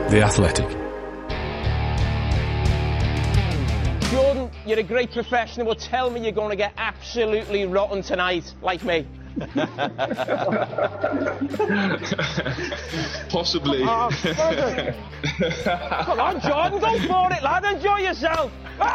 The Athletic. Jordan, you're a great professional, but tell me you're going to get absolutely rotten tonight, like me. Possibly. Oh, come on, Jordan, go for it, lad. Enjoy yourself.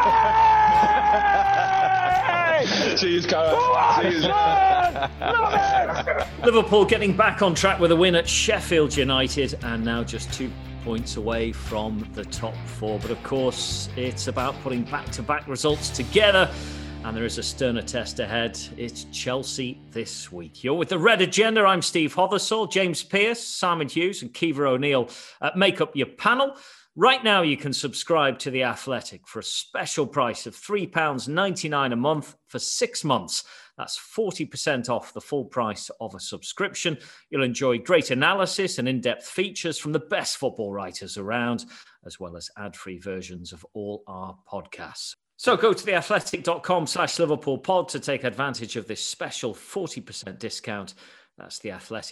Hey! Cheers, Carol. Cheers. Love it! Liverpool getting back on track with a win at Sheffield United, and now just 2 points away from the top four. But of course, it's about putting back-to-back results together, and there is a sterner test ahead. It's Chelsea this week. You're with the Red Agenda. I'm Steve Hothersall. James Pearce, Simon Hughes and Kiva O'Neill make up your panel. Right now, you can subscribe to The Athletic for a special price of £3.99 a month for 6 months. That's 40% off the full price of a subscription. You'll enjoy great analysis and in-depth features from the best football writers around, as well as ad-free versions of all our podcasts. So go to theathletic.com/LiverpoolPod to take advantage of this special 40% discount. That's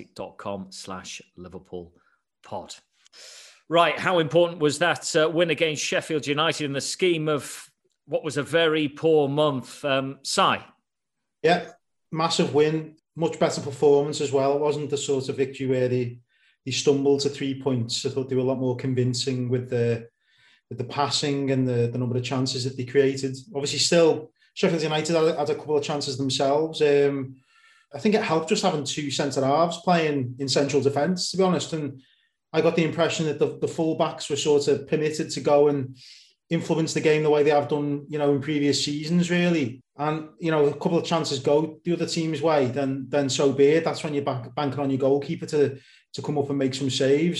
theathletic.com/LiverpoolPod. Right, how important was that win against Sheffield United in the scheme of what was a very poor month? Si? Yeah, massive win, much better performance as well. It wasn't the sort of victory where they stumbled to 3 points. I thought they were a lot more convincing with the passing and the number of chances that they created. Obviously, still, Sheffield United had a couple of chances themselves. I think it helped just having two centre-halves playing in central defence, to be honest. And I got the impression that the full-backs were sort of permitted to go and influence the game the way they have done, in previous seasons, really. And, a couple of chances go the other team's way, then so be it. That's when you're banking on your goalkeeper to come up and make some saves.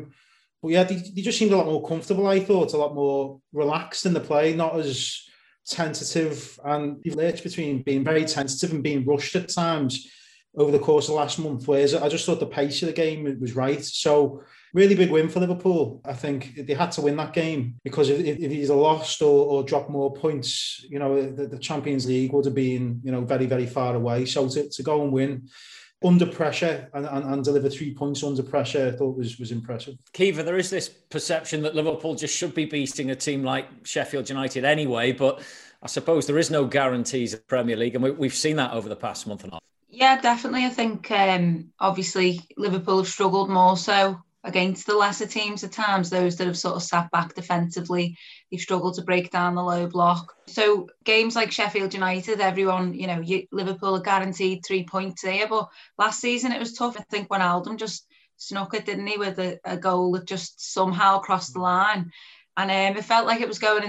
But yeah, they just seemed a lot more comfortable, I thought, a lot more relaxed in the play, not as tentative. And the lurch between being very tentative and being rushed at times over the course of last month, whereas I just thought the pace of the game was right. So really big win for Liverpool. I think they had to win that game, because if he's lost or dropped more points, the Champions League would have been, very, very far away. So to go and win under pressure and deliver 3 points under pressure, I thought was impressive. Kiva, there is this perception that Liverpool just should be beating a team like Sheffield United anyway, but I suppose there is no guarantees in the Premier League, and we've seen that over the past month and a half. Yeah, definitely. I think obviously Liverpool have struggled more so against the lesser teams at times, those that have sort of sat back defensively. They've struggled to break down the low block. So games like Sheffield United, everyone, Liverpool are guaranteed 3 points there. But last season it was tough. I think Wijnaldum just snuck it, didn't he, with a goal that just somehow crossed the line. And it felt like it was going in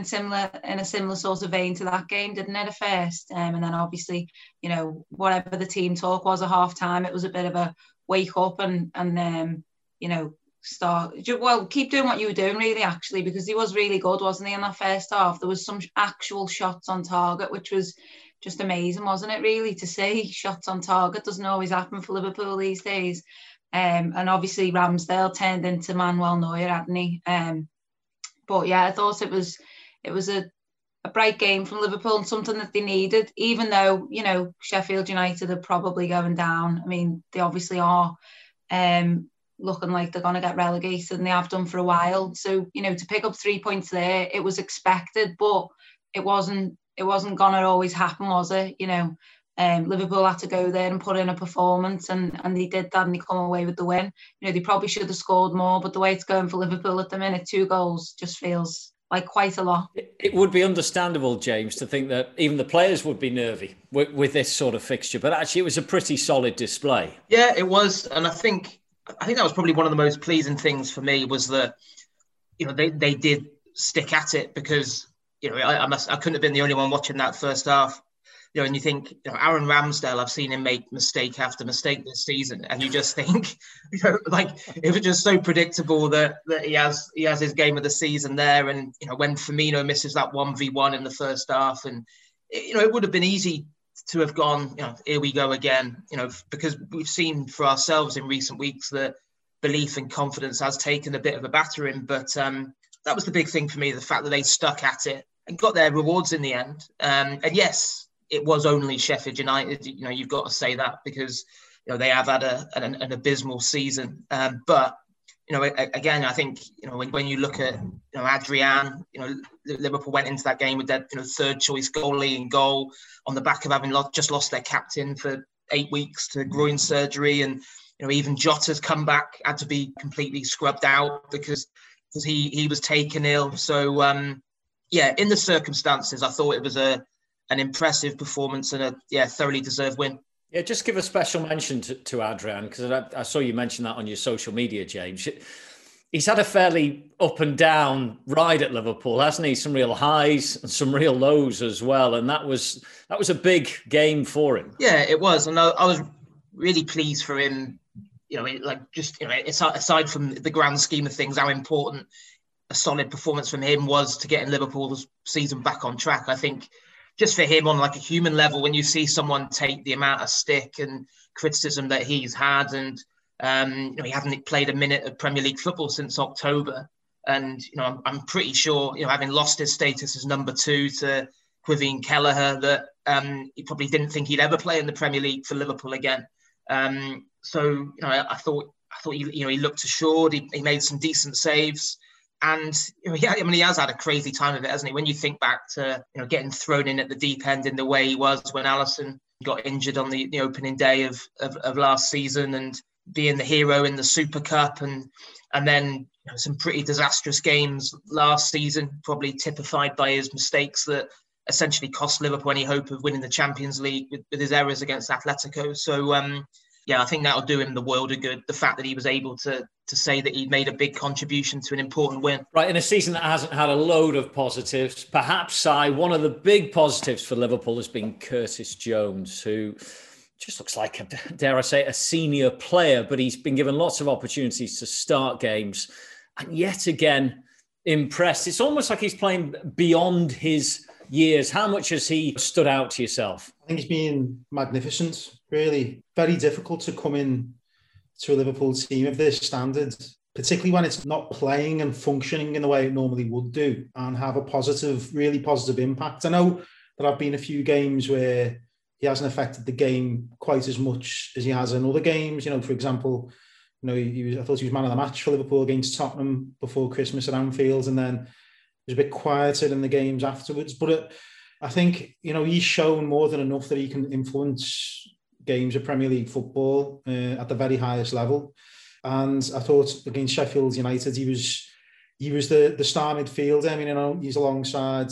a similar sort of vein to that game, didn't it, at first? And then obviously, whatever the team talk was at half time, it was a bit of a wake up and keep doing what you were doing, really, actually, because he was really good, wasn't he, in that first half? There was some actual shots on target, which was just amazing, wasn't it, really, to see shots on target. Doesn't always happen for Liverpool these days. And obviously Ramsdale turned into Manuel Neuer, hadn't he? But yeah, I thought it was a bright game from Liverpool and something that they needed, even though, Sheffield United are probably going down. I mean, they obviously are looking like they're going to get relegated, and they have done for a while. So, to pick up 3 points there, it was expected, but it wasn't going to always happen, was it? Liverpool had to go there and put in a performance, and they did that, and they come away with the win. They probably should have scored more, but the way it's going for Liverpool at the minute, 2 goals just feels like quite a lot. It would be understandable, James, to think that even the players would be nervy with this sort of fixture, but actually it was a pretty solid display. Yeah, it was, and I think that was probably one of the most pleasing things for me, was that they did stick at it, because I couldn't have been the only one watching that first half. And you think, Aaron Ramsdale, I've seen him make mistake after mistake this season, and you just think, it was just so predictable that he has his game of the season there. And when Firmino misses that 1v1 in the first half, and it would have been easy to have gone, here we go again, because we've seen for ourselves in recent weeks that belief and confidence has taken a bit of a battering. But that was the big thing for me, the fact that they stuck at it and got their rewards in the end. And yes, it was only Sheffield United. You've got to say that, because they have had an abysmal season. But you know, again, I think, you know, when you look at, you know, Adrian, you know, Liverpool went into that game with their, you know, third choice goalie in goal on the back of having just lost their captain for 8 weeks to groin surgery. And, you know, even Jota's comeback had to be completely scrubbed out because he was taken ill. So, yeah, in the circumstances, I thought it was an impressive performance and a thoroughly deserved win. Yeah, just give a special mention to Adrian, because I saw you mention that on your social media, James. He's had a fairly up and down ride at Liverpool, hasn't he? Some real highs and some real lows as well. And that was a big game for him. Yeah, it was. And I was really pleased for him. You know, like, just, you know, aside from the grand scheme of things, how important a solid performance from him was to getting Liverpool's season back on track. I think just for him on like a human level, when you see someone take the amount of stick and criticism that he's had, and you know, he hasn't played a minute of Premier League football since October, and you know, I'm pretty sure, you know, having lost his status as number 2 to Quivine Kelleher, that he probably didn't think he'd ever play in the Premier League for Liverpool again. So, you know, I thought he looked assured. He made some decent saves. And, you know, he has had a crazy time of it, hasn't he? When you think back to, you know, getting thrown in at the deep end in the way he was when Alisson got injured on the opening day of last season, and being the hero in the Super Cup, and then, you know, some pretty disastrous games last season, probably typified by his mistakes that essentially cost Liverpool any hope of winning the Champions League with his errors against Atletico. So, yeah, I think that'll do him the world of good. The fact that he was able to say that he made a big contribution to an important win. Right, in a season that hasn't had a load of positives, perhaps one of the big positives for Liverpool has been Curtis Jones, who just looks like, dare I say, a senior player, but he's been given lots of opportunities to start games and yet again impressed. It's almost like he's playing beyond his years. How much has he stood out to yourself? I think he's been magnificent, really. Very difficult to come in to a Liverpool team of this standard, particularly when it's not playing and functioning in the way it normally would do, and have a really positive impact. I know there have been a few games where he hasn't affected the game quite as much as he has in other games. You know, for example, you know, I thought he was man of the match for Liverpool against Tottenham before Christmas at Anfield, and then he was a bit quieter in the games afterwards. But I think, you know, he's shown more than enough that he can influence games of Premier League football at the very highest level. And I thought against Sheffield United, he was the star midfielder. I mean, you know, he's alongside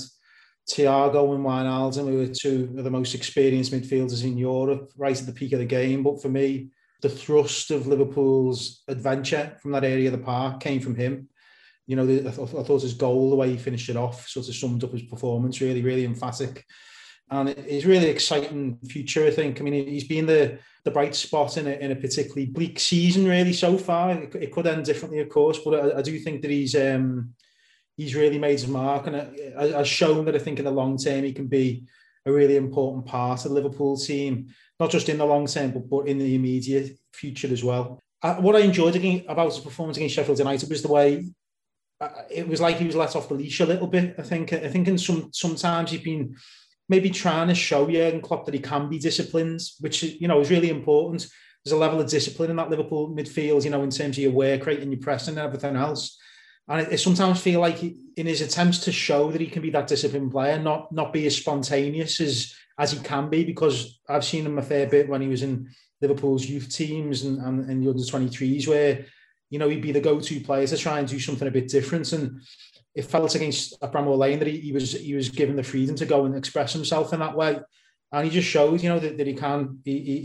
Thiago and Wijnaldum, who are two of the most experienced midfielders in Europe, right at the peak of the game. But for me, the thrust of Liverpool's adventure from that area of the park came from him. You know, I thought his goal, the way he finished it off, sort of summed up his performance, really, really emphatic. And it's really exciting future, I think. I mean, he's been the bright spot in a particularly bleak season, really, so far. It could end differently, of course, but I do think that he's really made his mark, and has shown that I think in the long term he can be a really important part of the Liverpool team, not just in the long term, but in the immediate future as well. What I enjoyed about his performance against Sheffield United was the way it was like he was let off the leash a little bit. I think in sometimes he's been maybe trying to show Jurgen Klopp that he can be disciplined, which, you know, is really important. There's a level of discipline in that Liverpool midfield, you know, in terms of your work rate and your pressing and everything else. And I sometimes feel like in his attempts to show that he can be that disciplined player, not be as spontaneous as he can be, because I've seen him a fair bit when he was in Liverpool's youth teams and the under-23s, where, you know, he'd be the go-to player to try and do something a bit different. And it felt against Bramall Lane that he was given the freedom to go and express himself in that way. And he just showed, you know, that he can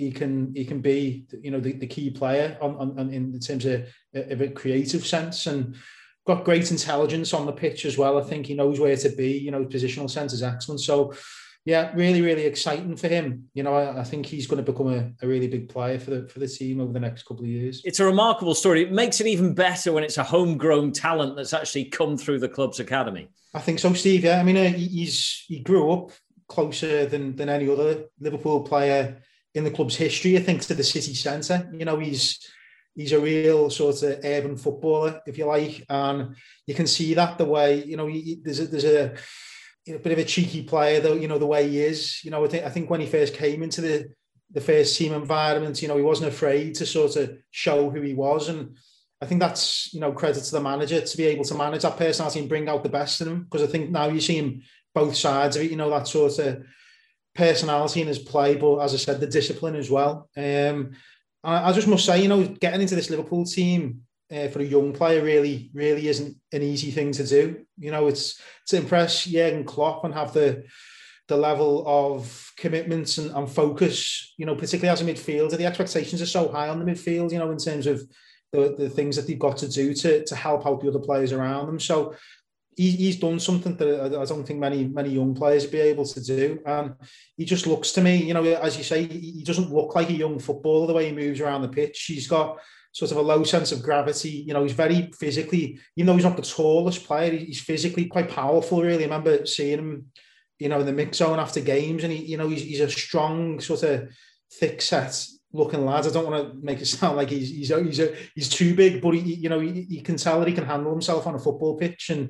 be, you know, the key player in terms of a creative sense, and got great intelligence on the pitch as well. I think he knows where to be, you know, positional sense is excellent. So yeah, really, really exciting for him. You know, I think he's going to become a really big player for the team over the next couple of years. It's a remarkable story. It makes it even better when it's a homegrown talent that's actually come through the club's academy. I think so, Steve. Yeah, I mean, he grew up closer than any other Liverpool player in the club's history, I think, to the city centre. You know, he's a real sort of urban footballer, if you like, and you can see that the way, you know, there's a bit of a cheeky player, though, you know, the way he is. You know, I think when he first came into the first team environment, you know, he wasn't afraid to sort of show who he was, and I think that's, credit to the manager to be able to manage that personality and bring out the best in him. Because I think now you see him both sides of it, that sort of personality in his play, but as I said, the discipline as well. I just must say, getting into this Liverpool team for a young player really isn't an easy thing to do. It's to impress Jurgen Klopp and have the level of commitments and focus, particularly as a midfielder. The expectations are so high on the midfield, in terms of the things that they've got to do to help out the other players around them. So he's done something that I don't think many young players would be able to do. And he just looks to me, as you say, he doesn't look like a young footballer the way he moves around the pitch. He's got sort of a low sense of gravity. He's very physically, even though he's not the tallest player, he's physically quite powerful, really. I remember seeing him, in the mix zone after games, and he's a strong, sort of thick set looking lad. I don't want to make it sound like he's too big, but he can tell that he can handle himself on a football pitch. And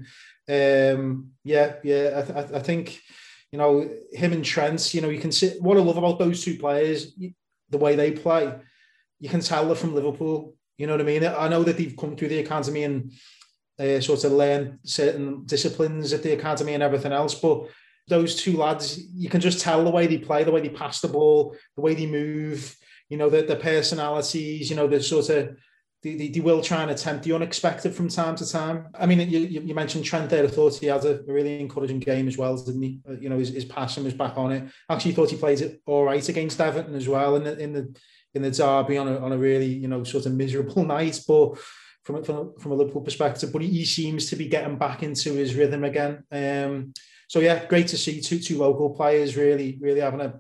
I think him and Trent, you can see what I love about those two players, the way they play. You can tell they're from Liverpool. You know what I mean? I know that they've come through the academy and sort of learn certain disciplines at the academy and everything else, but those two lads, you can just tell the way they play, the way they pass the ball, the way they move, the personalities, the sort of, they will try and attempt the unexpected from time to time. I mean, you mentioned Trent there. I thought he had a really encouraging game as well, didn't he? His passing was back on it. Actually thought he played it all right against Everton as well in the derby on a really, sort of miserable night, but from a Liverpool perspective. But he seems to be getting back into his rhythm again. So yeah, great to see two local players really having a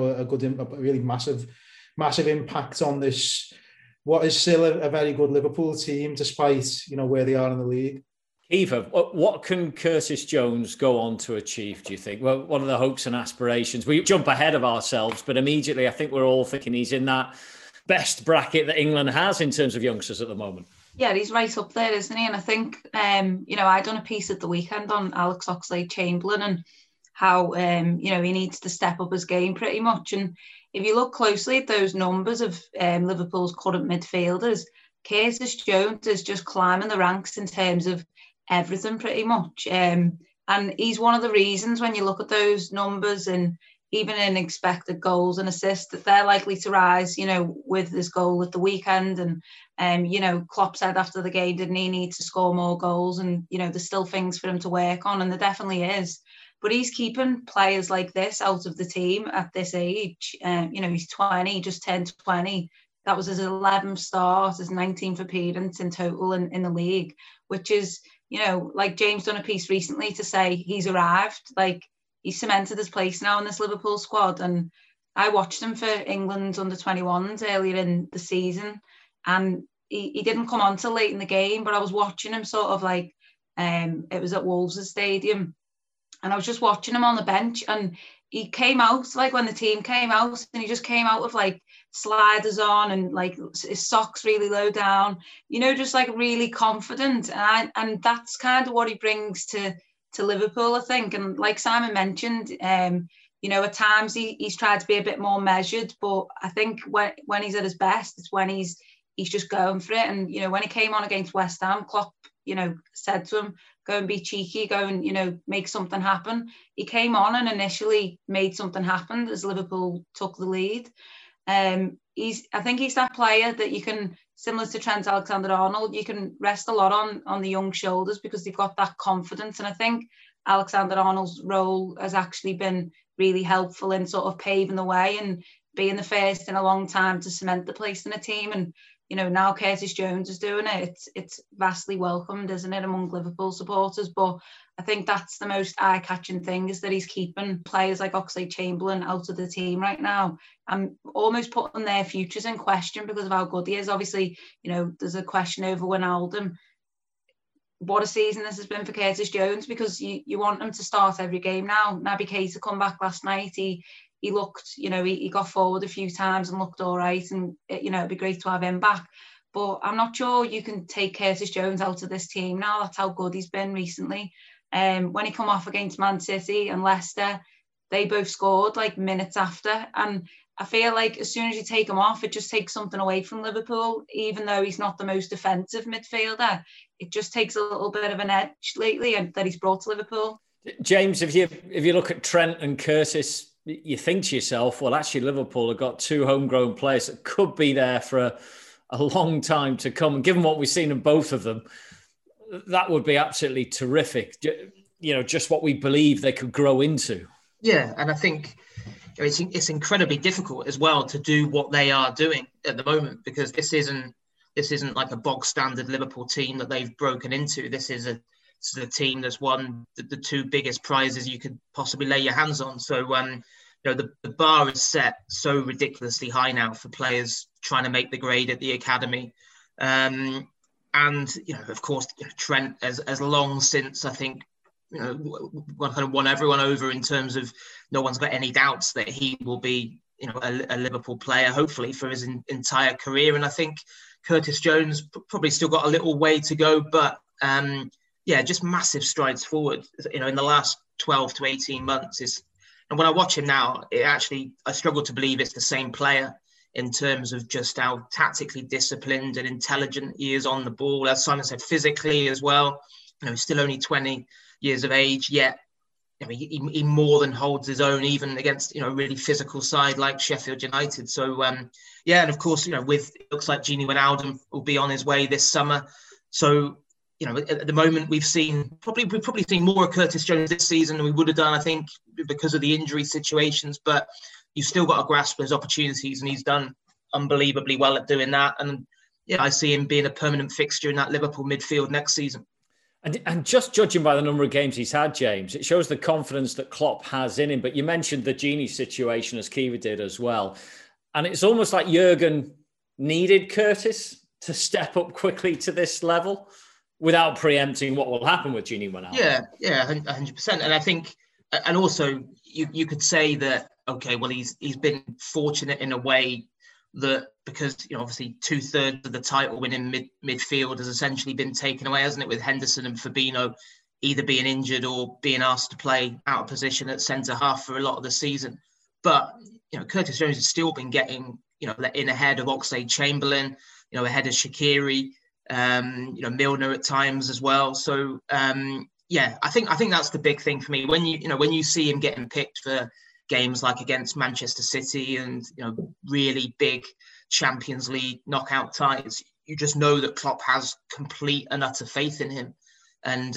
really massive impact on this, what is still a very good Liverpool team, despite where they are in the league. Eva, what can Curtis Jones go on to achieve, do you think? Well, what are the hopes and aspirations? We jump ahead of ourselves, but immediately I think we're all thinking he's in that best bracket that England has in terms of youngsters at the moment. Yeah, he's right up there, isn't he? And I think, I done a piece at the weekend on Alex Oxlade-Chamberlain and how, he needs to step up his game pretty much. And if you look closely at those numbers of Liverpool's current midfielders, Curtis Jones is just climbing the ranks in terms of everything pretty much. And he's one of the reasons when you look at those numbers and even in expected goals and assists, that they're likely to rise, with this goal at the weekend. And, Klopp said after the game, didn't he need to score more goals? And, there's still things for him to work on, and there definitely is. But he's keeping players like this out of the team at this age. He's 20, just turned 20. That was his 11th start, his 19th appearance in total in the league, which is, like James done a piece recently to say he's arrived. Like, he's cemented his place now in this Liverpool squad. And I watched him for England's under-21s earlier in the season. And he didn't come on till late in the game, but I was watching him sort of like, it was at Wolves' stadium. And I was just watching him on the bench. And he came out, like when the team came out, and he just came out with like sliders on and like his socks really low down, just like really confident. And that's kind of what he brings to Liverpool, I think. And like Simon mentioned, at times he's tried to be a bit more measured, but I think when he's at his best, it's when he's just going for it. And when he came on against West Ham, Klopp said to him, go and be cheeky, go and make something happen. He came on and initially made something happen as Liverpool took the lead. I think he's that player that you can, similar to Trent Alexander-Arnold, you can rest a lot on the young shoulders because they've got that confidence. And I think Alexander-Arnold's role has actually been really helpful in sort of paving the way and being the first in a long time to cement the place in a team. And now Curtis Jones is doing it. It's vastly welcomed, isn't it, among Liverpool supporters? But I think that's the most eye-catching thing, is that he's keeping players like Oxlade-Chamberlain out of the team right now. I'm almost putting their futures in question because of how good he is. Obviously, there's a question over Wijnaldum. What a season this has been for Curtis Jones, because you want him to start every game now. Naby Keita come back last night. He looked, he got forward a few times and looked all right. And, it'd be great to have him back. But I'm not sure you can take Curtis Jones out of this team now. That's how good he's been recently. When he come off against Man City and Leicester, they both scored like minutes after. And I feel like as soon as you take him off, it just takes something away from Liverpool. Even though he's not the most defensive midfielder, it just takes a little bit of an edge lately that he's brought to Liverpool. James, if you look at Trent and Curtis, you think to yourself, well, actually Liverpool have got two homegrown players that could be there for a long time to come. And given what we've seen in both of them, that would be absolutely terrific. You know, just what we believe they could grow into. Yeah, and I think it's incredibly difficult as well to do what they are doing at the moment, because this isn't like a bog standard Liverpool team that they've broken into. This is a team that's won the two biggest prizes you could possibly lay your hands on. So the bar is set so ridiculously high now for players trying to make the grade at the academy. And of course, Trent has long since, I think, kind of won everyone over in terms of no one's got any doubts that he will be, a Liverpool player, hopefully for his entire career. And I think Curtis Jones probably still got a little way to go, but just massive strides forward, in the last 12 to 18 months. And when I watch him now, I struggle to believe it's the same player in terms of just how tactically disciplined and intelligent he is on the ball. As Simon said, physically as well. He's still only 20 years of age, yet he more than holds his own, even against a really physical side like Sheffield United. So and of course, it looks like Gini Wijnaldum will be on his way this summer. So at the moment we've probably seen more of Curtis Jones this season than we would have done, I think, because of the injury situations. But you've still got to grasp his opportunities, and he's done unbelievably well at doing that. And I see him being a permanent fixture in that Liverpool midfield next season. And just judging by the number of games he's had, James, it shows the confidence that Klopp has in him. But you mentioned the Gini situation, as Kiva did as well. And it's almost like Jurgen needed Curtis to step up quickly to this level without preempting what will happen with Gini Wijnaldum. Yeah, 100%. And I think, and also you could say that, okay, well, he's been fortunate in a way that, because obviously 2/3 of the title winning midfield has essentially been taken away, hasn't it, with Henderson and Fabinho either being injured or being asked to play out of position at centre half for a lot of the season. But Curtis Jones has still been getting in ahead of Oxlade-Chamberlain, ahead of Shaqiri, Milner at times as well. So I think that's the big thing for me. When you see him getting picked for games like against Manchester City and really big Champions League knockout ties, you just know that Klopp has complete and utter faith in him. And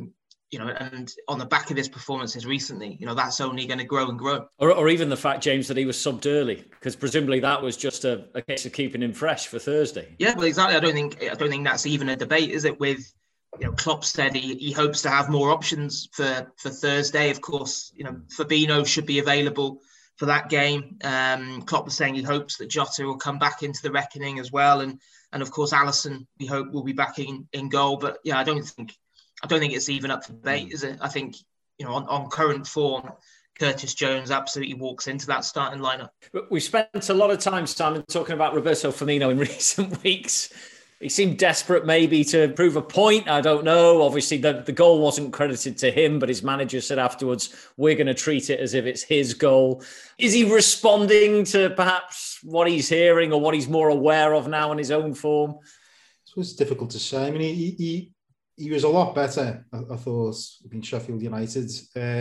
and on the back of his performances recently, that's only going to grow and grow. Or even the fact, James, that he was subbed early, because presumably that was just a case of keeping him fresh for Thursday. Yeah, well, exactly. I don't think that's even a debate, is it? With Klopp said he hopes to have more options for Thursday. Of course, Fabinho should be available for that game. Klopp was saying he hopes that Jota will come back into the reckoning as well, and of course Alisson, we hope, will be back in goal. But I don't think it's even up for debate, is it? I think on current form, Curtis Jones absolutely walks into that starting lineup. We've spent a lot of time, Simon, talking about Roberto Firmino in recent weeks. He seemed desperate maybe to prove a point. I don't know. Obviously, the goal wasn't credited to him, but his manager said afterwards, we're going to treat it as if it's his goal. Is he responding to perhaps what he's hearing or what he's more aware of now in his own form? It's difficult to say. I mean, he was a lot better, I thought, against Sheffield United.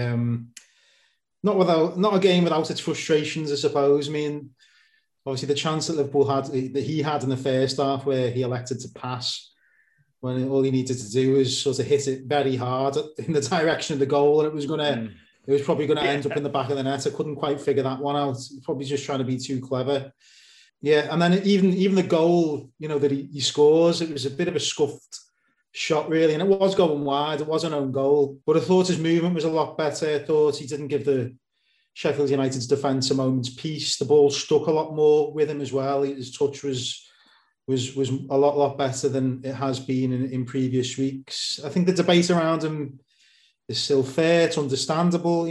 Not a game without its frustrations, I suppose. I mean, obviously, the chance that Liverpool had, that he had in the first half, where he elected to pass, when all he needed to do was sort of hit it very hard in the direction of the goal, and it was probably going to end up in the back of the net. I couldn't quite figure that one out. Probably just trying to be too clever. Yeah, and then even the goal, that he scores, it was a bit of a scuffed shot, really, and it was going wide. It was an own goal, but I thought his movement was a lot better. I thought he didn't give the Sheffield United's defence a moment's peace. The ball stuck a lot more with him as well. His touch was a lot better than it has been in previous weeks. I think the debate around him is still fair. It's understandable.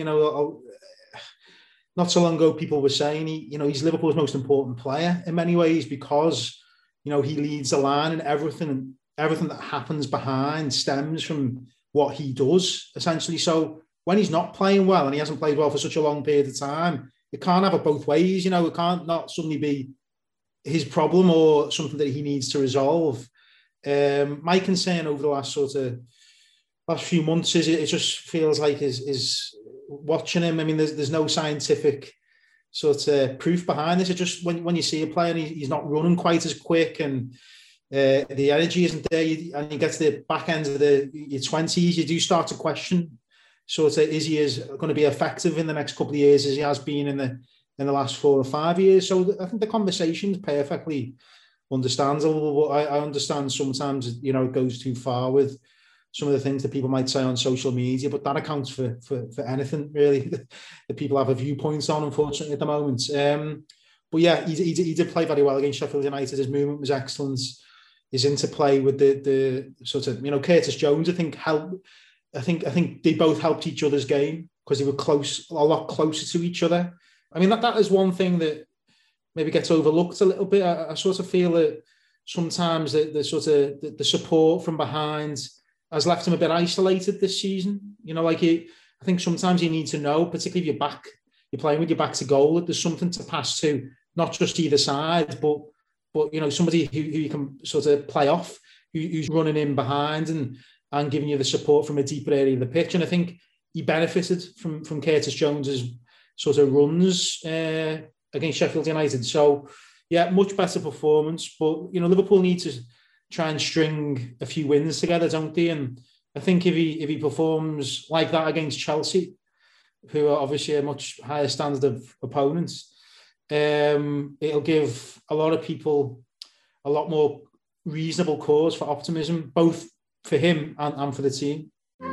Not so long ago, people were saying he's Liverpool's most important player in many ways, because he leads the line, and everything that happens behind stems from what he does, essentially. So when he's not playing well, and he hasn't played well for such a long period of time, it can't have it both ways. You know, it can't not suddenly be his problem or something that he needs to resolve. My concern over the last few months is it just feels like is watching him. I mean, there's no scientific sort of proof behind this. It just when you see a player and he's not running quite as quick and the energy isn't there, and you get to the back end of your 20s, you do start to question sort of is he going to be effective in the next couple of years as he has been in the last 4 or 5 years. So I think the conversation is perfectly understandable, but I understand sometimes, you know, it goes too far with some of the things that people might say on social media, but that accounts for anything really that people have a viewpoint on, unfortunately, at the moment. But yeah, he did play very well against Sheffield United. His movement was excellent. His interplay with the sort of, you know, Curtis Jones, I think they both helped each other's game because they were a lot closer to each other. I mean, that is one thing that maybe gets overlooked a little bit. I sort of feel that sometimes the support from behind has left him a bit isolated this season. You know, like I think sometimes you need to know, particularly if you're playing with your back to goal, that there's something to pass to, not just either side, but you know, somebody who you can sort of play off, who's running in behind and giving you the support from a deeper area of the pitch. And I think he benefited from Curtis Jones's sort of runs against Sheffield United. So yeah, much better performance. But you know, Liverpool need to try and string a few wins together, don't they? And I think if he performs like that against Chelsea, who are obviously a much higher standard of opponents, it'll give a lot of people a lot more reasonable cause for optimism, both for him and for the team.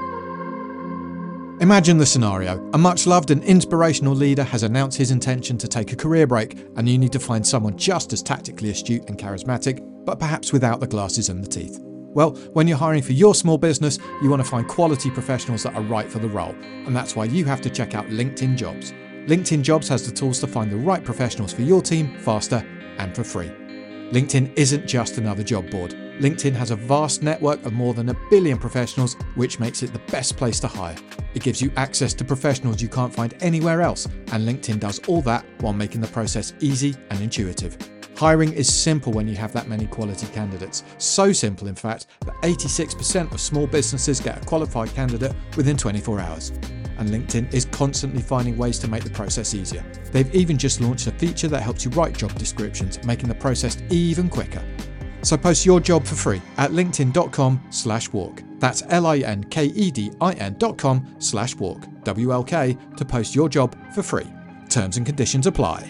Imagine the scenario. A much-loved and inspirational leader has announced his intention to take a career break, and you need to find someone just as tactically astute and charismatic, but perhaps without the glasses and the teeth. Well, when you're hiring for your small business, you want to find quality professionals that are right for the role, and that's why you have to check out LinkedIn Jobs. LinkedIn Jobs has the tools to find the right professionals for your team faster and for free. LinkedIn isn't just another job board. LinkedIn has a vast network of more than 1 billion professionals, which makes it the best place to hire. It gives you access to professionals you can't find anywhere else, and LinkedIn does all that while making the process easy and intuitive. Hiring is simple when you have that many quality candidates. So simple, in fact, that 86% of small businesses get a qualified candidate within 24 hours. And LinkedIn is constantly finding ways to make the process easier. They've even just launched a feature that helps you write job descriptions, making the process even quicker. So post your job for free at linkedin.com/walk. That's linkedin.com/walk, WLK, to post your job for free. Terms and conditions apply.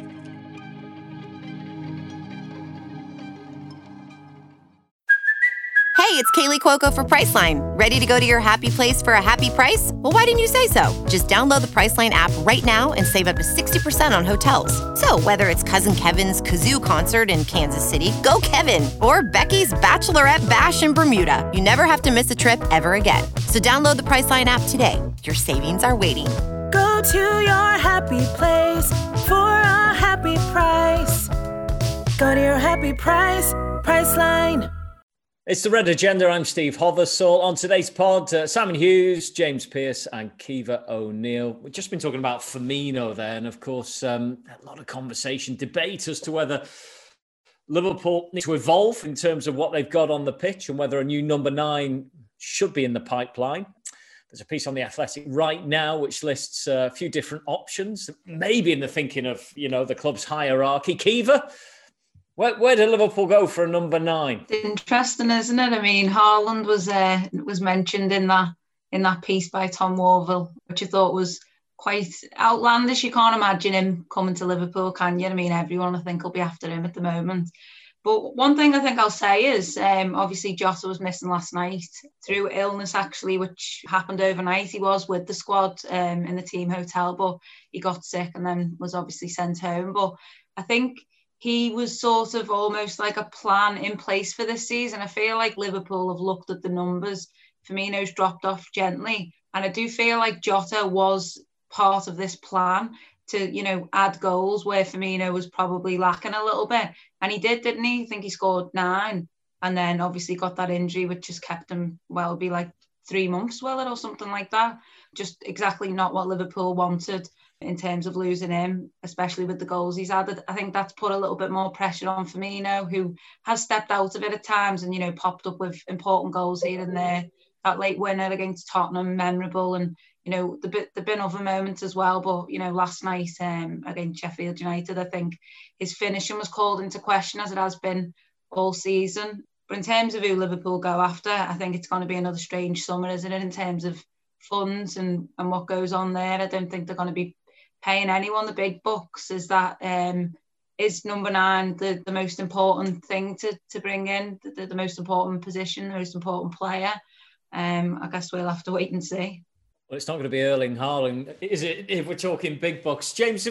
Hey, it's Kaylee Cuoco for Priceline. Ready to go to your happy place for a happy price? Well, why didn't you say so? Just download the Priceline app right now and save up to 60% on hotels. So whether it's Cousin Kevin's Kazoo Concert in Kansas City, go Kevin, or Becky's Bachelorette Bash in Bermuda, you never have to miss a trip ever again. So download the Priceline app today. Your savings are waiting. Go to your happy place for a happy price. Go to your happy price, Priceline. It's the Red Agenda. I'm Steve Hothersall. On today's pod, Simon Hughes, James Pearce and Kiva O'Neill. We've just been talking about Firmino there, and of course, a lot of conversation, debate as to whether Liverpool need to evolve in terms of what they've got on the pitch and whether a new number 9 should be in the pipeline. There's a piece on The Athletic right now which lists a few different options, maybe in the thinking of, you know, the club's hierarchy. Kiva, where did Liverpool go for a number 9? It's interesting, isn't it? I mean, Haaland was mentioned in that piece by Tom Warville, which I thought was quite outlandish. You can't imagine him coming to Liverpool, can you? I mean, everyone, I think, will be after him at the moment. But one thing I think I'll say is, obviously, Jota was missing last night through illness, actually, which happened overnight. He was with the squad in the team hotel, but he got sick and then was obviously sent home. But I think he was sort of almost like a plan in place for this season. I feel like Liverpool have looked at the numbers. Firmino's dropped off gently. And I do feel like Jota was part of this plan to, you know, add goals where Firmino was probably lacking a little bit. And he did, didn't he? I think he scored 9 and then obviously got that injury, which just kept him, well, it'd be like 3 months, will it, or something like that. Just exactly not what Liverpool wanted. in terms of losing him, especially with the goals he's added. I think that's put a little bit more pressure on Firmino, who has stepped out of it at times and, you know, popped up with important goals here and there. That late winner against Tottenham, memorable, and, you know, there've been other moments as well. But, you know, last night against Sheffield United, I think his finishing was called into question, as it has been all season. But in terms of who Liverpool go after, I think it's going to be another strange summer, isn't it, in terms of funds and what goes on there. I don't think they're going to be paying anyone the big bucks. Is that is number 9 the most important thing to bring in, the most important position, the most important player? I guess we'll have to wait and see. Well, it's not going to be Erling Haaland, is it, if we're talking big bucks? James,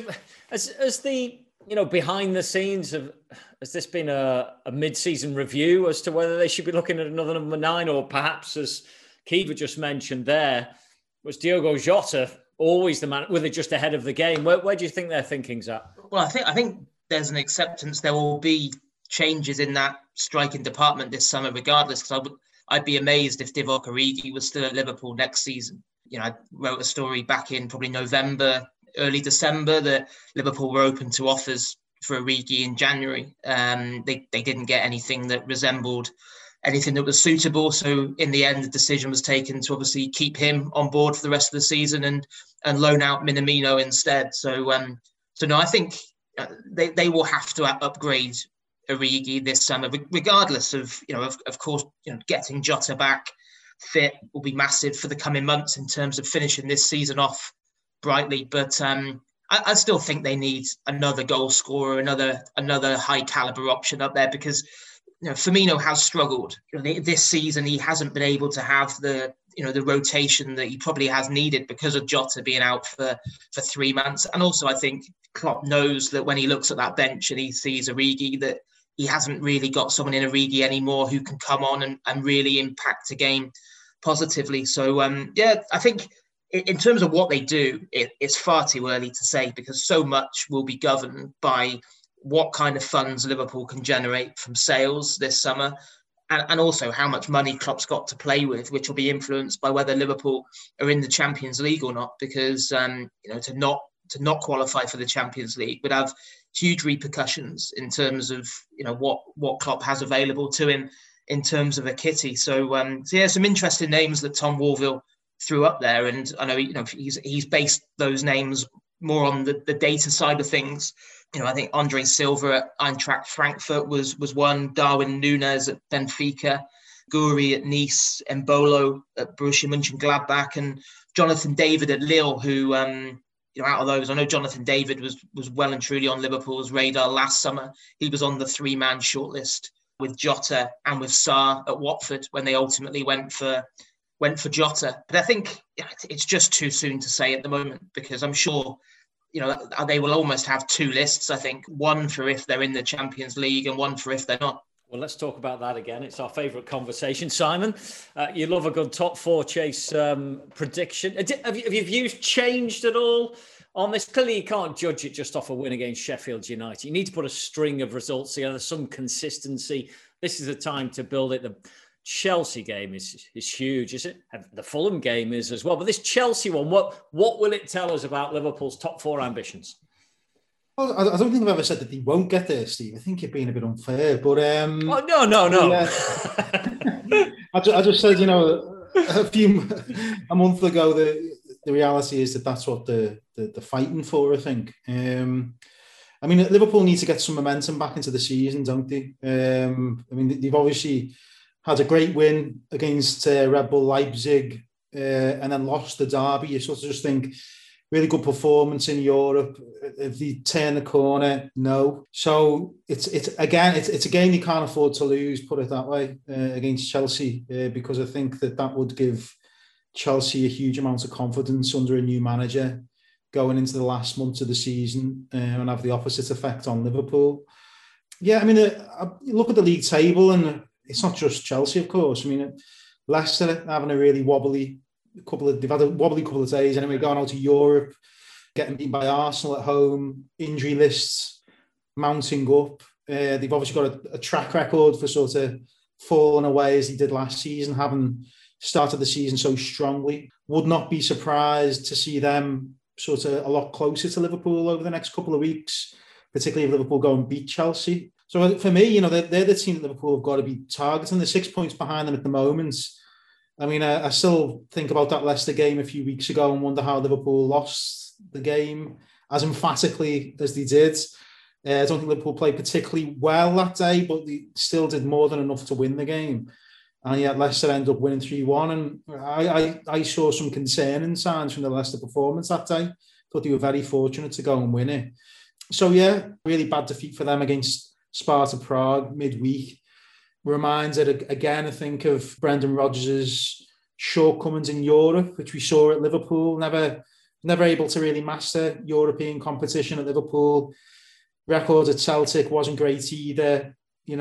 as the, you know, behind the scenes has this been a mid-season review as to whether they should be looking at another number 9, or perhaps, as Kiva just mentioned there, was Diogo Jota always the man, with it just ahead of the game? Where do you think their thinking's at? Well, I think there's an acceptance there will be changes in that striking department this summer regardless, because I'd be amazed if Divock Origi was still at Liverpool next season. You know, I wrote a story back in probably November, early December, that Liverpool were open to offers for Origi in January. They didn't get anything that resembled anything that was suitable. So in the end, the decision was taken to obviously keep him on board for the rest of the season and loan out Minamino instead. So no, I think they will have to upgrade Origi this summer, regardless of, you know, of course, you know, getting Jota back fit will be massive for the coming months in terms of finishing this season off brightly. But I still think they need another goal scorer, another high caliber option up there, because, you know, Firmino has struggled. You know, this season he hasn't been able to have the rotation that he probably has needed because of Jota being out for 3 months. And also, I think Klopp knows that when he looks at that bench and he sees Origi, that he hasn't really got someone in Origi anymore who can come on and really impact a game positively. So, I think in terms of what they do, it's far too early to say, because so much will be governed by what kind of funds Liverpool can generate from sales this summer, and also how much money Klopp's got to play with, which will be influenced by whether Liverpool are in the Champions League or not. Because to not qualify for the Champions League would have huge repercussions in terms of, you know, what Klopp has available to him in terms of a kitty. So some interesting names that Tom Warville threw up there, and I know, you know, he's based those names more on the data side of things. You know, I think Andre Silva at Eintracht Frankfurt was one, Darwin Núñez at Benfica, Guri at Nice, Embolo at Borussia Mönchengladbach, and Jonathan David at Lille, who, out of those, I know Jonathan David was well and truly on Liverpool's radar last summer. He was on the 3-man shortlist with Jota and with Sarr at Watford when they ultimately went for Jota. But I think it's just too soon to say at the moment, because I'm sure, you know, they will almost have 2 lists, I think. One for if they're in the Champions League and one for if they're not. Well, let's talk about that again. It's our favourite conversation. Simon, you love a good top 4 chase prediction. Have your views changed at all on this? Clearly, you can't judge it just off a win against Sheffield United. You need to put a string of results together, some consistency. This is the time to build it. The Chelsea game is huge, is it? The Fulham game is as well. But this Chelsea one, what will it tell us about Liverpool's top 4 ambitions? Well, I don't think I've ever said that they won't get there, Steve. I think you're being a bit unfair. But no. I just said, you know, a month ago, the reality is that's what they're fighting for, I think. I mean, Liverpool need to get some momentum back into the season, don't they? I mean, they've obviously had a great win against Red Bull Leipzig and then lost the derby. You sort of just think, really good performance in Europe. If they turn the corner, no. So it's a game you can't afford to lose, put it that way, against Chelsea, because I think that would give Chelsea a huge amount of confidence under a new manager going into the last months of the season, and have the opposite effect on Liverpool. Yeah, I mean, you look at the league table, and it's not just Chelsea, of course. I mean, Leicester having a really wobbly they've had a wobbly couple of days anyway, going out to Europe, getting beaten by Arsenal at home, injury lists mounting up. They've obviously got a track record for sort of falling away as they did last season, having started the season so strongly. Would not be surprised to see them sort of a lot closer to Liverpool over the next couple of weeks, particularly if Liverpool go and beat Chelsea. So for me, they're the team that Liverpool have got to be targeting. They're 6 points behind them at the moment. I mean, I still think about that Leicester game a few weeks ago and wonder how Liverpool lost the game as emphatically as they did. I don't think Liverpool played particularly well that day, but they still did more than enough to win the game. And yet Leicester ended up winning 3-1. And I saw some concerning signs from the Leicester performance that day. Thought they were very fortunate to go and win it. So yeah, really bad defeat for them against Sparta Prague midweek. Reminded again, I think, of Brendan Rodgers' shortcomings in Europe, which we saw at Liverpool. Never able to really master European competition at Liverpool. Record at Celtic wasn't great either.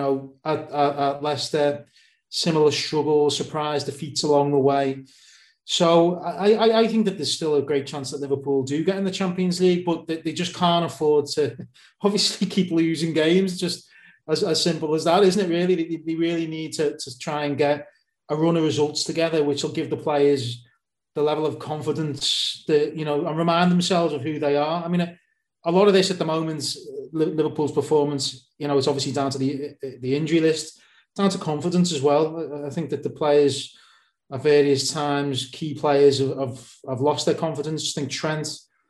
At Leicester, similar struggles, surprise defeats along the way. So I think that there's still a great chance that Liverpool do get in the Champions League, but they just can't afford to obviously keep losing games. Just as simple as that, isn't it? Really, they really need to try and get a run of results together, which will give the players the level of confidence that, and remind themselves of who they are. I mean, a lot of this at the moment, Liverpool's performance, it's obviously down to the injury list, down to confidence as well. I think that the players at various times, key players have lost their confidence. I think Trent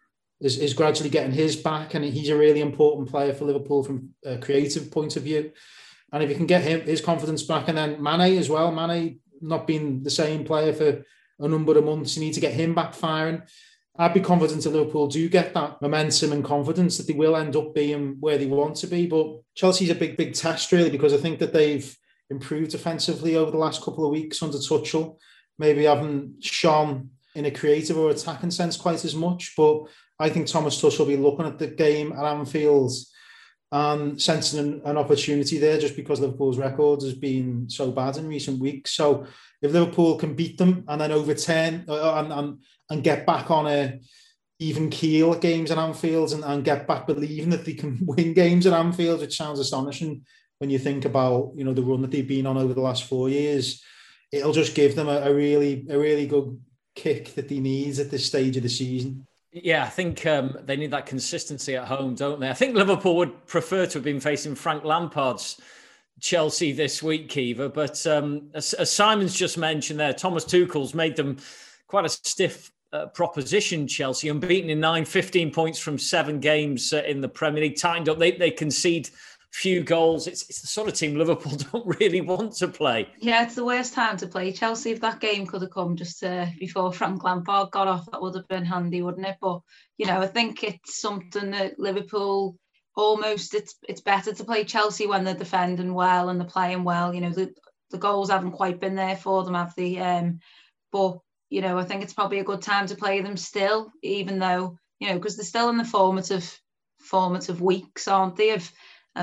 is gradually getting his back, and he's a really important player for Liverpool from a creative point of view. And if you can get his confidence back, and then Mane as well, Mane not being the same player for a number of months, you need to get him back firing. I'd be confident that Liverpool do get that momentum and confidence that they will end up being where they want to be. But Chelsea's a big test, really, because I think that they've improved defensively over the last couple of weeks under Tuchel. Maybe haven't shone in a creative or attacking sense quite as much, but I think Thomas Tuchel will be looking at the game at Anfield and sensing an opportunity there, just because Liverpool's record has been so bad in recent weeks. So if Liverpool can beat them and then overturn and get back on a even keel at games at Anfield and get back believing that they can win games at Anfield, which sounds astonishing when you think about the run that they've been on over the last 4 years, it'll just give them a really good kick that they need at this stage of the season. Yeah, I think they need that consistency at home, don't they? I think Liverpool would prefer to have been facing Frank Lampard's Chelsea this week, Kiva. But as Simon's just mentioned there, Thomas Tuchel's made them quite a stiff proposition, Chelsea, unbeaten in 9, 15 points from 7 games in the Premier League, tightened up. They concede few goals. It's the sort of team Liverpool don't really want to play. Yeah, it's the worst time to play Chelsea. If that game could have come just before Frank Lampard got off, that would have been handy, wouldn't it? But I think it's something that Liverpool almost it's better to play Chelsea when they're defending well and they're playing well. The goals haven't quite been there for them, have they? But I think it's probably a good time to play them still, even though because they're still in the formative weeks, aren't they? Of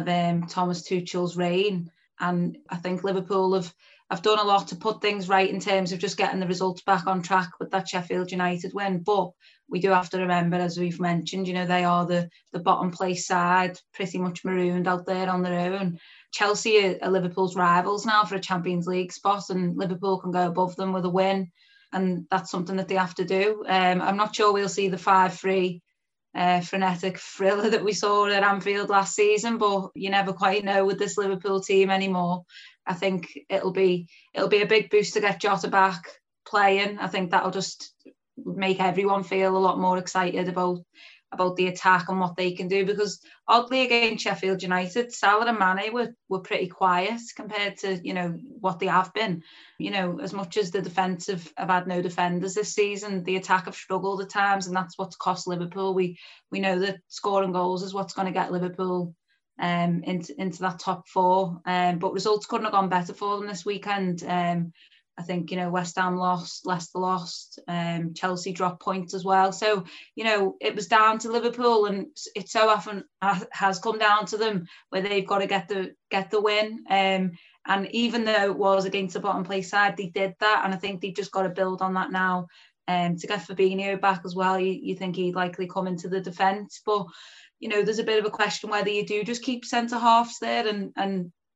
Thomas Tuchel's reign, and I think Liverpool have done a lot to put things right in terms of just getting the results back on track with that Sheffield United win. But we do have to remember, as we've mentioned, they are the bottom place side, pretty much marooned out there on their own. Chelsea are Liverpool's rivals now for a Champions League spot, and Liverpool can go above them with a win, and that's something that they have to do. I'm not sure we'll see the 5-3 frenetic thriller that we saw at Anfield last season, but you never quite know with this Liverpool team anymore. I think it'll be a big boost to get Jota back playing. I think that'll just make everyone feel a lot more excited about the attack and what they can do, because oddly against Sheffield United, Salah and Mane were pretty quiet compared to what they have been. As much as the defence have had no defenders this season, the attack have struggled at times, and that's what's cost Liverpool. We know that scoring goals is what's going to get Liverpool into that top 4, but results couldn't have gone better for them this weekend. I think, West Ham lost, Leicester lost, Chelsea dropped points as well. So, it was down to Liverpool, and it so often has come down to them where they've got to get the win. And even though it was against the bottom place side, they did that. And I think they've just got to build on that now. To get Fabinho back as well, you think he'd likely come into the defence. But, there's a bit of a question whether you do just keep centre-halves there and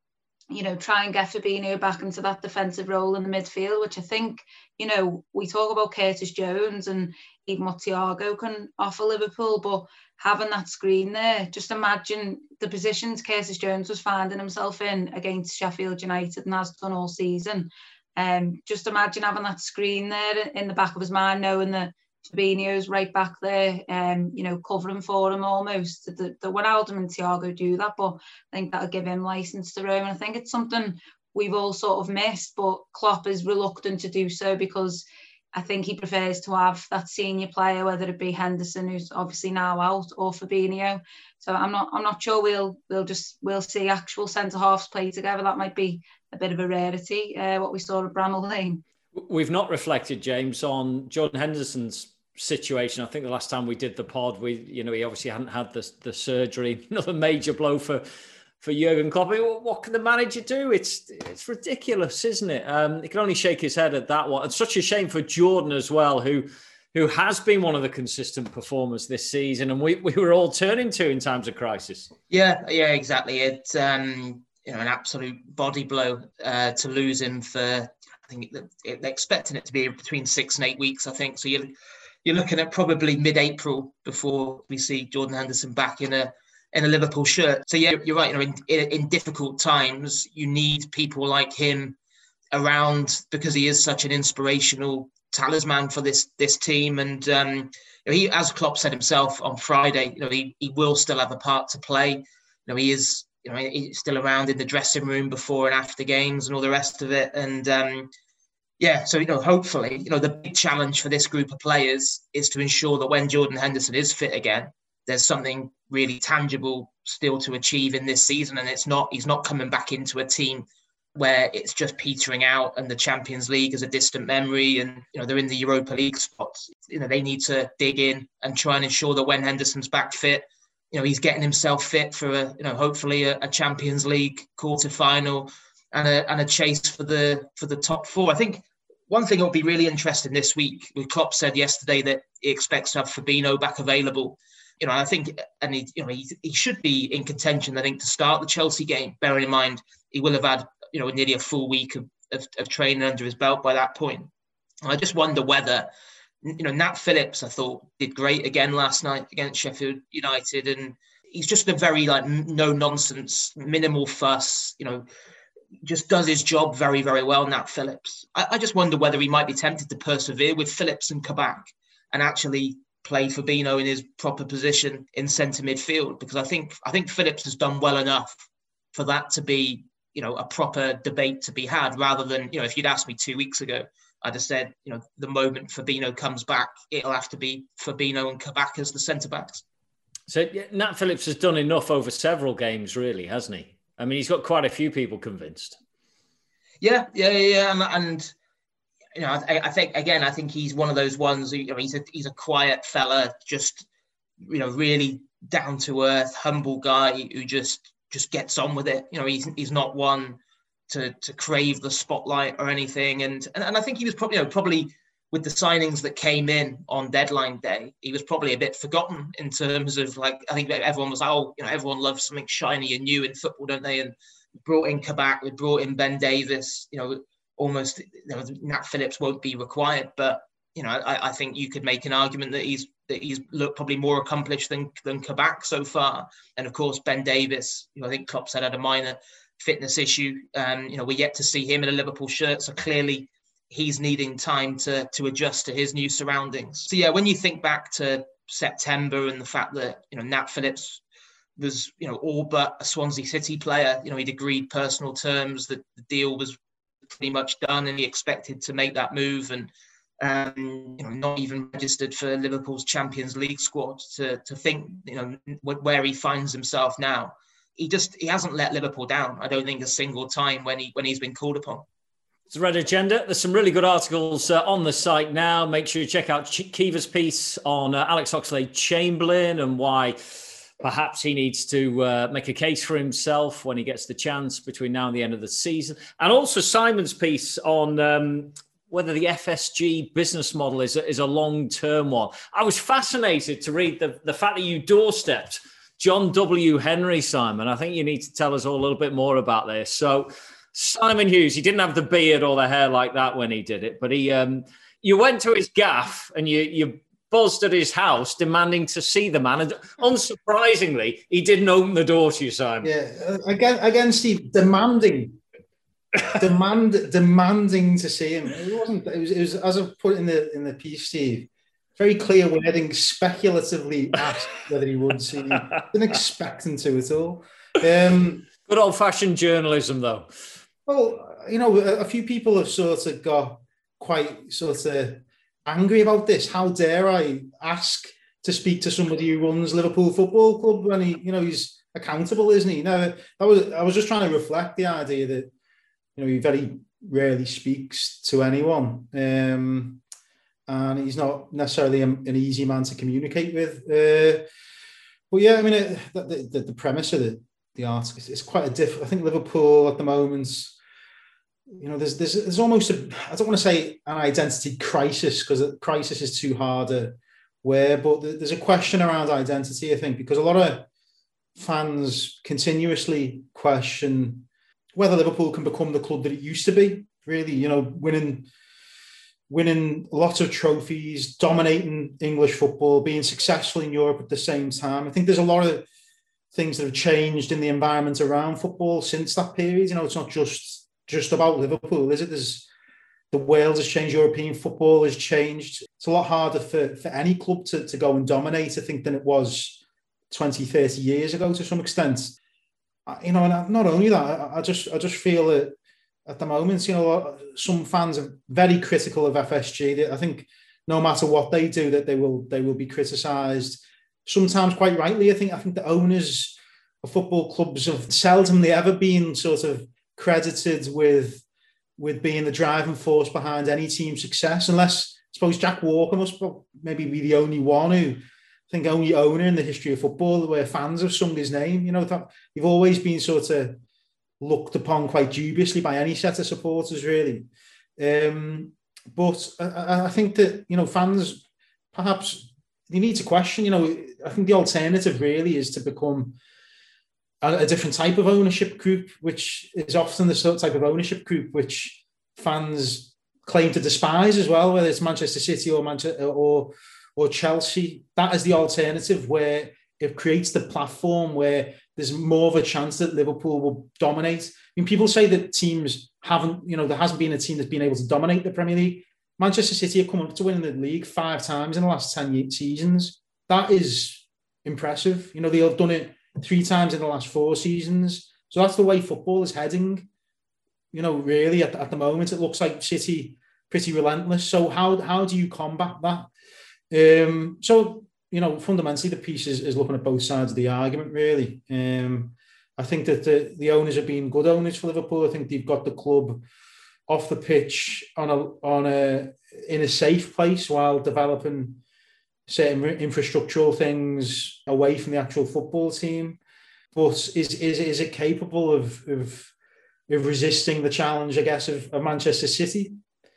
try and get Fabinho back into that defensive role in the midfield, which I think, we talk about Curtis Jones and even what Thiago can offer Liverpool, but having that screen there, just imagine the positions Curtis Jones was finding himself in against Sheffield United and has done all season. Just imagine having that screen there in the back of his mind, knowing that Fabinho's right back there, covering for him almost. The Wijnaldum and Thiago do that, but I think that'll give him licence to roam. And I think it's something we've all sort of missed, but Klopp is reluctant to do so because I think he prefers to have that senior player, whether it be Henderson, who's obviously now out, or Fabinho. So I'm not sure we'll see actual centre halves play together. That might be a bit of a rarity. What we saw at Bramall Lane. We've not reflected, James, on Jordan Henderson's situation. I think the last time we did the pod, he obviously hadn't had the surgery. Another major blow for Jurgen Klopp. What can the manager do? It's ridiculous, isn't it? He can only shake his head at that one. It's such a shame for Jordan as well, who has been one of the consistent performers this season, and we were all turning to in times of crisis. Yeah, exactly. It's an absolute body blow to lose him for. I think they're expecting it to be between 6 and 8 weeks. I think so. You're looking at probably mid-April before we see Jordan Henderson back in a Liverpool shirt. So yeah, you're right. In difficult times, you need people like him around because he is such an inspirational talisman for this team. And he, as Klopp said himself on Friday, he will still have a part to play. He's still around in the dressing room before and after games and all the rest of it. And so hopefully, the big challenge for this group of players is to ensure that when Jordan Henderson is fit again, there's something really tangible still to achieve in this season. And he's not coming back into a team where it's just petering out and the Champions League is a distant memory and, they're in the Europa League spots. They need to dig in and try and ensure that when Henderson's back fit, he's getting himself fit for hopefully a Champions League quarter-final and a chase for the top 4. I think one thing that will be really interesting this week, Klopp said yesterday that he expects to have Fabinho back available. I think, and he should be in contention, I think, to start the Chelsea game, bearing in mind he will have had, nearly a full week of training under his belt by that point. And I just wonder whether, Nat Phillips, I thought, did great again last night against Sheffield United. And he's just a very, no-nonsense, minimal fuss, just does his job very, very well, Nat Phillips. I just wonder whether he might be tempted to persevere with Phillips and Kabak and actually play Fabinho in his proper position in centre midfield, because I think Phillips has done well enough for that to be, a proper debate to be had, rather than, if you'd asked me 2 weeks ago, I'd have said, the moment Fabinho comes back, it'll have to be Fabinho and Kabak as the centre backs. So Nat Phillips has done enough over several games, really, hasn't he? I mean, he's got quite a few people convinced. Yeah. And I think he's one of those ones who, he's a quiet fella, just, really down to earth, humble guy who just gets on with it. He's not one to crave the spotlight or anything. And I think he was probably with the signings that came in on deadline day, he was probably a bit forgotten in terms of, I think everyone was everyone loves something shiny and new in football, don't they? And brought in Kabak, we brought in Ben Davis, almost Nat Phillips won't be required, but I think you could make an argument that he's looked probably more accomplished than Kabak so far. And of course Ben Davis, I think Klopp said had a minor fitness issue. We're yet to see him in a Liverpool shirt, so clearly he's needing time to adjust to his new surroundings. So yeah, when you think back to September and the fact that Nat Phillips was all but a Swansea City player, he'd agreed personal terms that the deal was pretty much done and he expected to make that move, and not even registered for Liverpool's Champions League squad. To think where he finds himself now, he hasn't let Liverpool down, I don't think, a single time when he's been called upon. It's Red Agenda. There's some really good articles on the site now. Make sure you check out Kiva's piece on Alex Oxlade-Chamberlain and why perhaps he needs to make a case for himself when he gets the chance between now and the end of the season. And also Simon's piece on whether the FSG business model is a long-term one. I was fascinated to read the fact that you doorstepped John W. Henry, Simon. I think you need to tell us all a little bit more about this. So Simon Hughes, he didn't have the beard or the hair like that when he did it, but you went to his gaff and you buzzed at his house demanding to see the man. And unsurprisingly, he didn't open the door to you, Simon. Yeah, again, Steve, demanding to see him. It was as I've put in the piece, Steve, very clear wording, speculatively asked whether he would see me. Didn't expect him to at all. Good old-fashioned journalism, though. Well, a few people have sort of got quite sort of angry about this. How dare I ask to speak to somebody who runs Liverpool Football Club when he's accountable, isn't he? I was just trying to reflect the idea that he very rarely speaks to anyone, and he's not necessarily an easy man to communicate with. But yeah, I mean, the premise of the article is quite a different. I think Liverpool at the moment, there's almost I don't want to say an identity crisis, because a crisis is too hard a word, but there's a question around identity, I think, because a lot of fans continuously question whether Liverpool can become the club that it used to be, really, winning lots of trophies, dominating English football, being successful in Europe at the same time. I think there's a lot of things that have changed in the environment around football since that period. It's not just about Liverpool, is it? The world has changed, European football has changed. It's a lot harder for any club to go and dominate, I think, than it was 20, 30 years ago to some extent. And not only that, I just feel that at the moment, some fans are very critical of FSG. I think no matter what they do, that they will be criticised. Sometimes quite rightly. I think the owners of football clubs have seldomly ever been sort of credited with being the driving force behind any team's success, unless I suppose Jack Walker must maybe be the only only owner in the history of football where fans have sung his name. You've always been sort of looked upon quite dubiously by any set of supporters, really. But I think that, fans, perhaps you need to question, I think the alternative really is to become a different type of ownership group, which is often the sort of type of ownership group which fans claim to despise as well, whether it's Manchester City or Chelsea. That is the alternative, where it creates the platform where there's more of a chance that Liverpool will dominate. I mean, people say that teams haven't, there hasn't been a team that's been able to dominate the Premier League. Manchester City have come up to winning the league 5 times in the last 10 seasons. That is impressive. They have done it 3 times in the last 4 seasons. So that's the way football is heading. Really at the moment, it looks like City pretty relentless. So how do you combat that? Fundamentally, the piece is looking at both sides of the argument, really. I think that the owners have been good owners for Liverpool. I think they've got the club off the pitch in a safe place while developing certain infrastructural things away from the actual football team. But is it capable of resisting the challenge, I guess, of Manchester City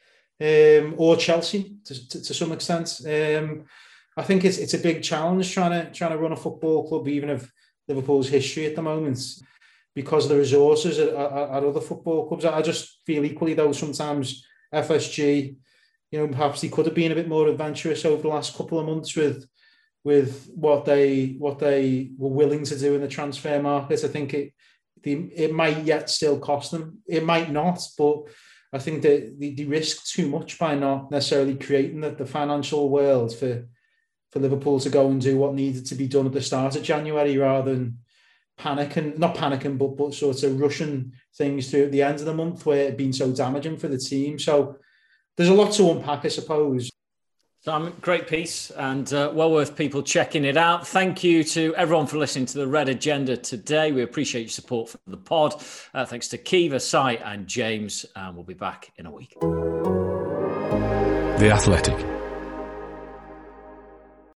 or Chelsea to some extent? I think it's a big challenge trying to run a football club, even of Liverpool's history at the moment, because of the resources at other football clubs. I just feel equally, though, sometimes FSG, perhaps they could have been a bit more adventurous over the last couple of months with what they were willing to do in the transfer market. I think it might yet still cost them. It might not, but I think that they risk too much by not necessarily creating the financial world for Liverpool to go and do what needed to be done at the start of January, rather than not panicking, but sort of rushing things through at the end of the month where it'd been so damaging for the team. So there's a lot to unpack, I suppose. Simon, great piece, and well worth people checking it out. Thank you to everyone for listening to the Red Agenda today. We appreciate your support for the pod. Thanks to Kiva, Sai and James, and we'll be back in a week. The Athletic.